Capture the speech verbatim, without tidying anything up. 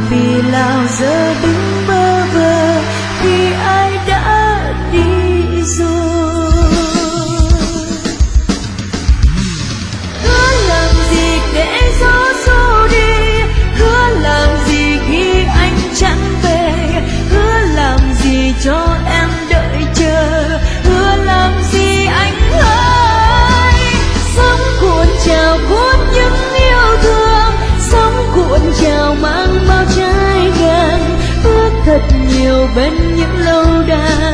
vì lao giờ đứng bơ vơ khi ai đã đi rồi. Hứa làm gì để gió xô đi, hứa làm gì khi anh chẳng về, hứa làm gì cho em đợi chờ, hứa làm gì anh ơi. Sóng cuộn trào cuốn những yêu thương, sóng cuộn trào mang bao trái ngang, ước thật nhiều bên những lâu đài.